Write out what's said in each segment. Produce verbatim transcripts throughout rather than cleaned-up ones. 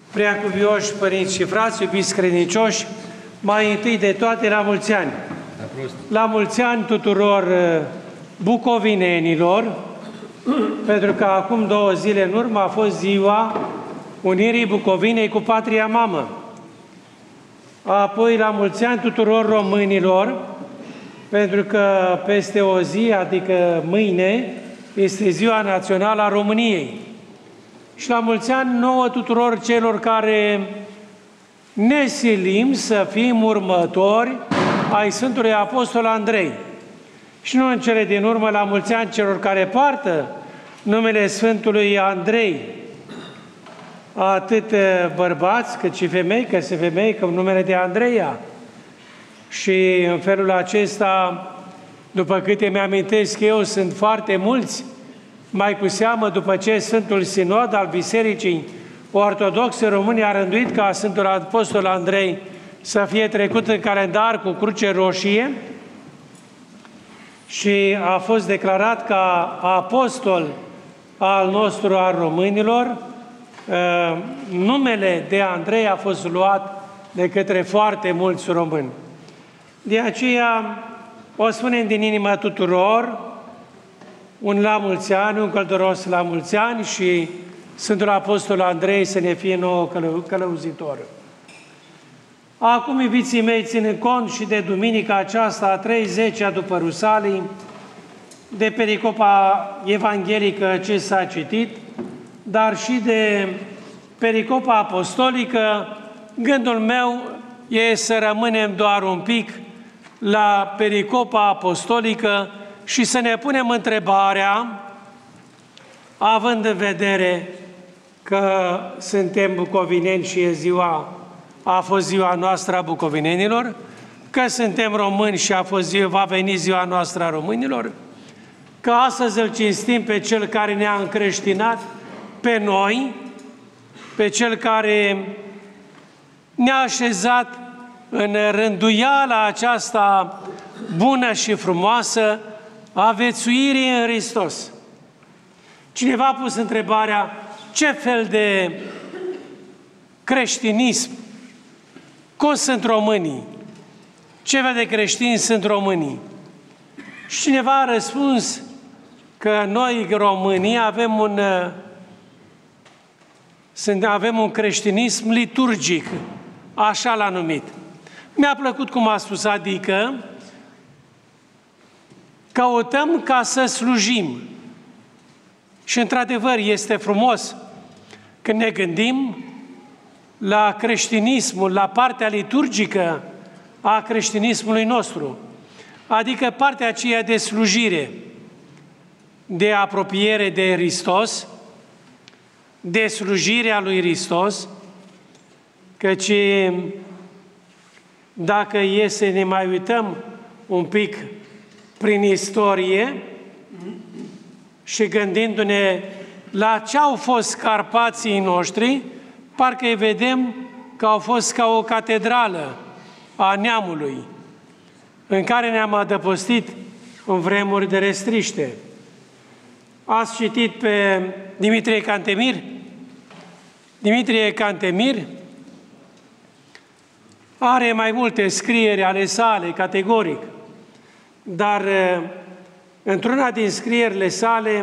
Preacuvioși părinți și frați, iubiți credincioși, mai întâi de toate la mulți ani. La mulți ani tuturor bucovinenilor, pentru că acum două zile în urmă a fost ziua Unirii Bucovinei cu patria mamă. Apoi la mulți ani tuturor românilor, pentru că peste o zi, adică mâine, este ziua națională a României. Și la mulți ani nouă tuturor celor care ne silim să fim următori ai Sfântului Apostol Andrei. Și nu în cele din urmă, la mulți ani celor care poartă numele Sfântului Andrei, atât bărbați cât și femei, că se femei, că numele de Andreea. Și în felul acesta, după câte mi-amintesc eu, sunt foarte mulți, mai cu seamă după ce Sfântul Sinod al Bisericii Ortodoxe Române a rânduit ca Sfântul Apostol Andrei să fie trecut în calendar cu cruce roșie și a fost declarat ca apostol al nostru al românilor. Numele de Andrei a fost luat de către foarte mulți români. De aceea o spunem din inimă tuturor, un la mulți ani, un călduros la mulți ani și Sfântul Apostol Andrei să ne fie nouă călă călăuzitor. Acum, iubiții mei, ținând cont și de duminica aceasta, a treizecea după Rusalii, de pericopa evanghelică ce s-a citit, dar și de pericopa apostolică, gândul meu e să rămânem doar un pic la pericopa apostolică și să ne punem întrebarea, având în vedere că suntem bucovineni și e ziua, a fost ziua noastră a bucovinenilor, că suntem români și a fost ziua, va veni ziua noastră a românilor, că astăzi îl cinstim pe Cel care ne-a încreștinat pe noi, pe Cel care ne-a așezat în rânduiala aceasta bună și frumoasă a viețuirii în Hristos. Cineva a pus întrebarea, ce fel de creștinism, cum sunt românii? Ce fel de creștini sunt românii? Și cineva a răspuns că noi, românii, avem un, avem un creștinism liturgic, așa l-a numit. Mi-a plăcut cum a spus, adică căutăm ca să slujim. Și într-adevăr este frumos când ne gândim la creștinismul, la partea liturgică a creștinismului nostru, adică partea aceea de slujire, de apropiere de Hristos, de slujirea lui Hristos, căci dacă e să ne mai uităm un pic prin istorie și gândindu-ne la ce au fost Carpații noștri, parcă îi vedem că au fost ca o catedrală a neamului, în care ne-am adăpostit în vremuri de restriște. Ați citit pe Dimitrie Cantemir? Dimitrie Cantemir are mai multe scrieri ale sale, categoric, dar într-una din scrierile sale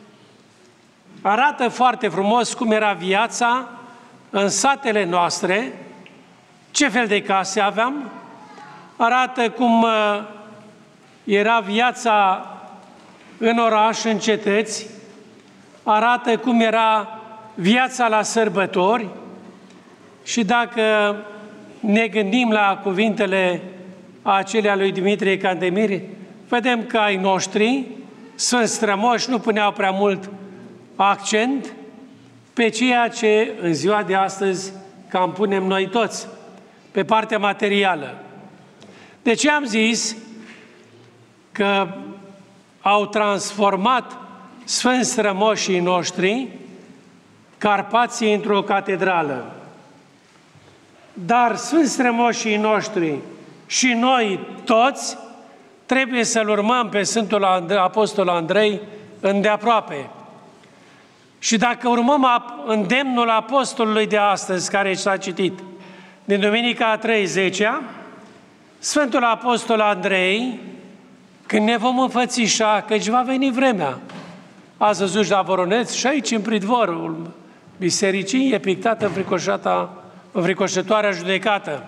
arată foarte frumos cum era viața în satele noastre, ce fel de case aveam, arată cum era viața în oraș, în cetăți, arată cum era viața la sărbători și dacă ne gândim la cuvintele acelea lui Dimitrie Cantemir, vedem că ai noștri, sunt strămoși, nu puneau prea mult accent pe ceea ce în ziua de astăzi cam punem noi toți, pe partea materială. De ce am zis că au transformat sfânți strămoșii noștri Carpații într-o catedrală? Dar sfânți strămoșii noștri și noi toți trebuie să-L urmăm pe Sfântul Apostol Andrei îndeaproape. Și dacă urmăm îndemnul apostolului de astăzi, care s-a citit, din Duminica a treizecea, Sfântul Apostol Andrei, când ne vom înfățișa, căci va veni vremea, ați văzut la Voroneț și aici în pridvorul bisericii, e pictată înfricoșata, înfricoșătoarea judecată.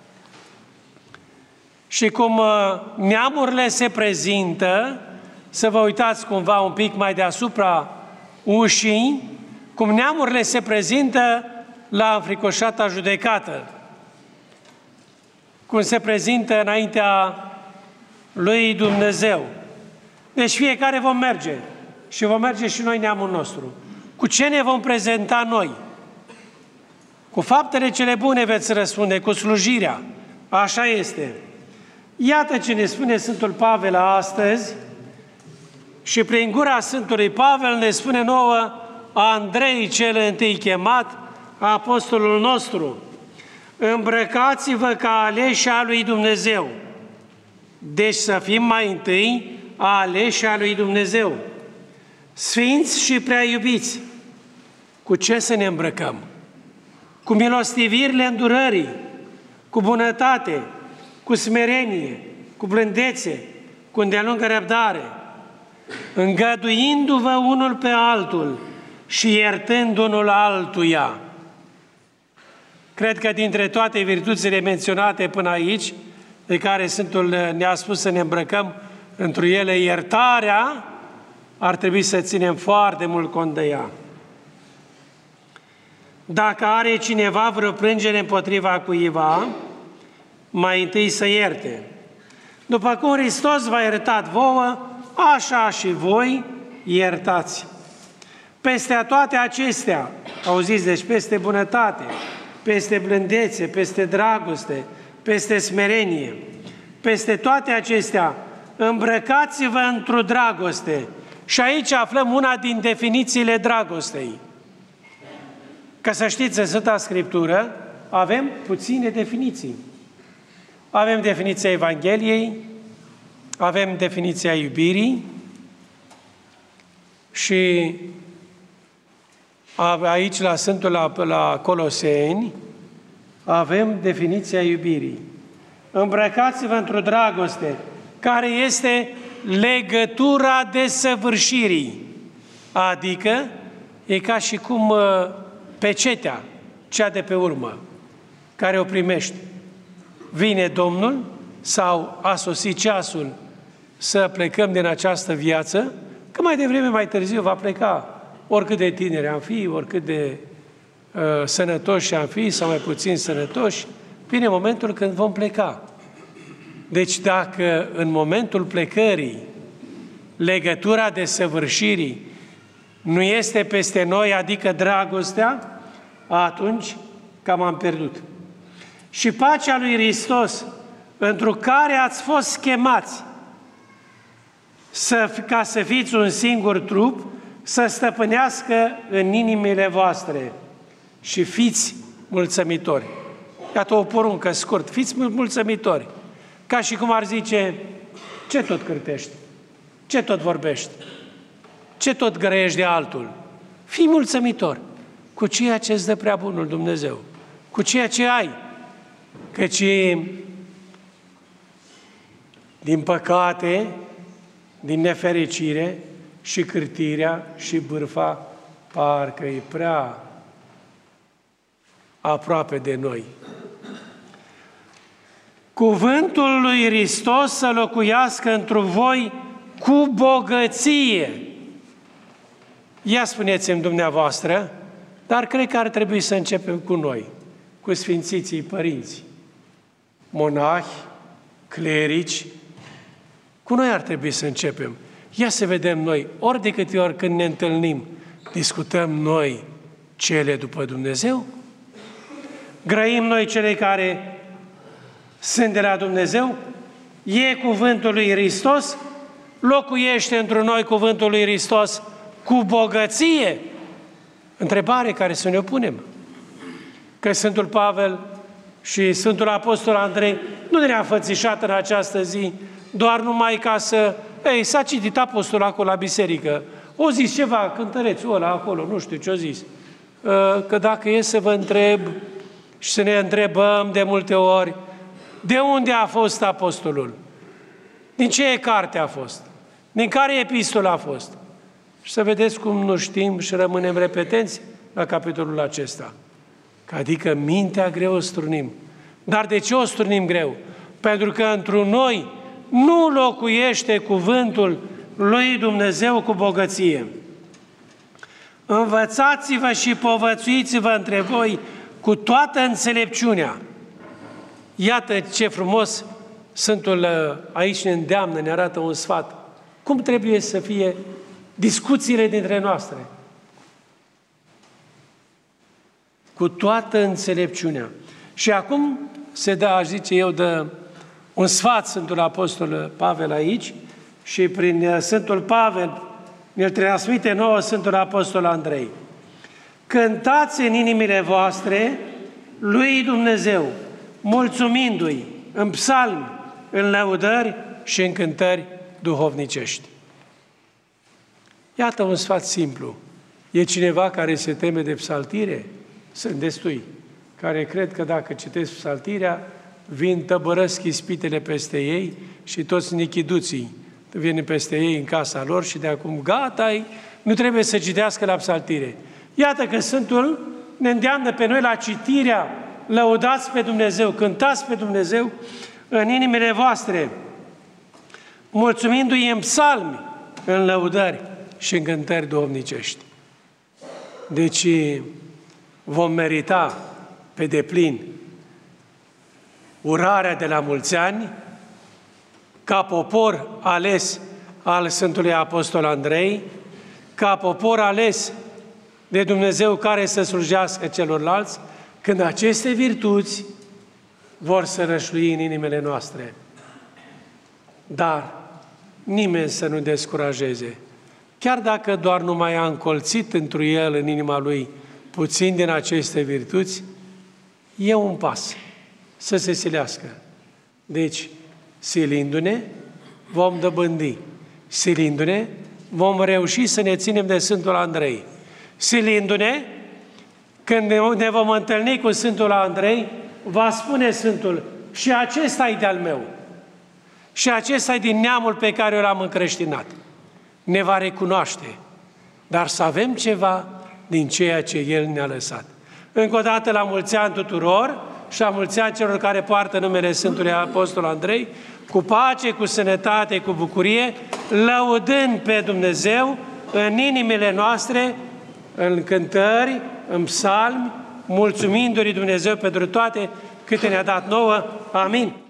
Și cum neamurile se prezintă, să vă uitați cumva un pic mai deasupra ușii, cum neamurile se prezintă la înfricoșata judecată, cum se prezintă înaintea lui Dumnezeu. Deci fiecare vom merge și vom merge și noi neamul nostru. Cu ce ne vom prezenta noi? Cu faptele cele bune veți răspunde, cu slujirea. Așa este. Iată ce ne spune Sfântul Pavel astăzi și prin gura Sfântului Pavel ne spune nouă Andrei cel întâi chemat, apostolul nostru: îmbrăcați-vă ca aleși a lui Dumnezeu. Deci să fim mai întâi aleși a lui Dumnezeu, sfinți și prea iubiți. Cu ce să ne îmbrăcăm? Cu milostivirile îndurării, cu bunătate, cu smerenie, cu blândețe, cu îndelungă răbdare, îngăduindu-vă unul pe altul și iertând unul altuia. Cred că dintre toate virtuțile menționate până aici, de care Sfântul ne-a spus să ne îmbrăcăm întru ele, iertarea, ar trebui să ținem foarte mult cont de ea. Dacă are cineva vreo plângere împotriva cuiva, mai întâi să ierte. După cum Hristos v-a iertat vouă, așa și voi iertați. Peste toate acestea, auziți, deci peste bunătate, peste blândețe, peste dragoste, peste smerenie, peste toate acestea, îmbrăcați-vă într-o dragoste. Și aici aflăm una din definițiile dragostei. Ca să știți, în Sfânta Scriptură avem puține definiții. Avem definiția Evangheliei, avem definiția iubirii și aici la Sfântul la, la Coloseni avem definiția iubirii. Îmbrăcați-vă într-o dragoste care este legătura desăvârșirii, adică e ca și cum pecetea, cea de pe urmă, care o primești. Vine Domnul sau a sosit ceasul să plecăm din această viață, că mai devreme, mai târziu va pleca, oricât de tineri am fi, oricât de uh, sănătoși am fi sau mai puțin sănătoși, vine momentul când vom pleca. Deci dacă în momentul plecării legătura desăvârșirii nu este peste noi, adică dragostea, atunci cam am pierdut. Și pacea lui Hristos, întru care ați fost chemați să, ca să fiți un singur trup, să stăpânească în inimile voastre și fiți mulțumitori. Iată o poruncă scurt, fiți mulțumitori. Ca și cum ar zice, ce tot cârtești? Ce tot vorbești? Ce tot grăiești de altul? Fii mulțumitor cu ceea ce îți dă prea bunul Dumnezeu, cu ceea ce ai. Căci, din păcate, din nefericire, și cârtirea și bârfa parcă e prea aproape de noi. Cuvântul lui Hristos să locuiască întru voi cu bogăție. Ia spuneți-mi dumneavoastră, dar cred că ar trebui să începem cu noi, cu sfințiții părinți, monahi, clerici. Cu noi ar trebui să începem. Ia să vedem noi, ori de câte ori când ne întâlnim, discutăm noi cele după Dumnezeu? Grăim noi cele care sunt de la Dumnezeu? E cuvântul lui Hristos? Locuiește într noi cuvântul lui Hristos cu bogăție? Întrebare care să ne punem. Că Sfântul Pavel și Sfântul Apostol Andrei nu ne-a înfățișat în această zi doar numai ca să... Ei, s-a citit apostolul acolo la biserică. O zis ceva, cântărețul ăla acolo, nu știu ce-o zis. Că dacă e să vă întreb și să ne întrebăm de multe ori, de unde a fost apostolul? Din ce carte a fost? Din care epistolă a fost? Și să vedeți cum nu știm și rămânem repetenți la capitolul acesta. Că adică mintea greu o strunim. Dar de ce o strunim greu? Pentru că într-un noi nu locuiește cuvântul lui Dumnezeu cu bogăție. Învățați-vă și povățuiți-vă între voi cu toată înțelepciunea. Iată ce frumos Sfântul aici ne îndeamnă, ne arată un sfat. Cum trebuie să fie discuțiile dintre noastre? Cu toată înțelepciunea. Și acum se dă, aș zice eu, de un sfat Sfântul Apostol Pavel aici și prin Sfântul Pavel ne-l transmite nouă Sfântul Apostol Andrei. Cântați în inimile voastre lui Dumnezeu, mulțumindu-i în psalmi, în lăudări și în cântări duhovnicești. Iată un sfat simplu. E cineva care se teme de psaltire? Sunt destui, care cred că dacă citesc psaltirea, vin tăbărăsc ispitele peste ei și toți nichiduții vin peste ei în casa lor și de acum gata, nu trebuie să citească la psaltire. Iată că Sfântul ne îndeamnă pe noi la citirea, lăudați pe Dumnezeu, cântați pe Dumnezeu în inimile voastre, mulțumindu-i în psalmi, în lăudări și în cântări duhovnicești. Deci vom merita pe deplin urarea de la mulți ani, ca popor ales al Sfântului Apostol Andrei, ca popor ales de Dumnezeu care să slujească celorlalți, când aceste virtuți vor să rășlui în inimile noastre. Dar nimeni să nu descurajeze. Chiar dacă doar nu mai a încolțit întru el, în inima lui, puțin din aceste virtuți, e un pas să se silească. Deci, silindu-ne, vom dobândi. Silindu-ne, vom reuși să ne ținem de Sfântul Andrei. Silindu-ne, când ne vom întâlni cu Sfântul Andrei, va spune Sfântul, și acesta e de-al meu. Și acesta e din neamul pe care l-am încreștinat. Ne va recunoaște, dar să avem ceva din ceea ce El ne-a lăsat. Încă o dată la mulți ani tuturor și la mulți ani celor care poartă numele Sfântului Apostol Andrei, cu pace, cu sănătate, cu bucurie, lăudând pe Dumnezeu în inimile noastre, în cântări, în psalmi, mulțumindu-i Dumnezeu pentru toate câte ne-a dat nouă. Amin.